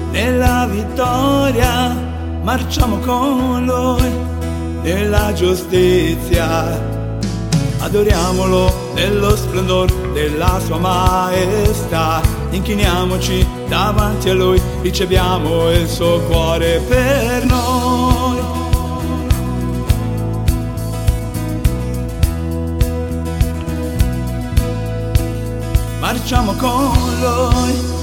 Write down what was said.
nella vittoria, marciamo con Lui nella giustizia. Adoriamolo nello splendor della sua maestà, inchiniamoci davanti a Lui, riceviamo il suo cuore per noi. Marciamo con Lui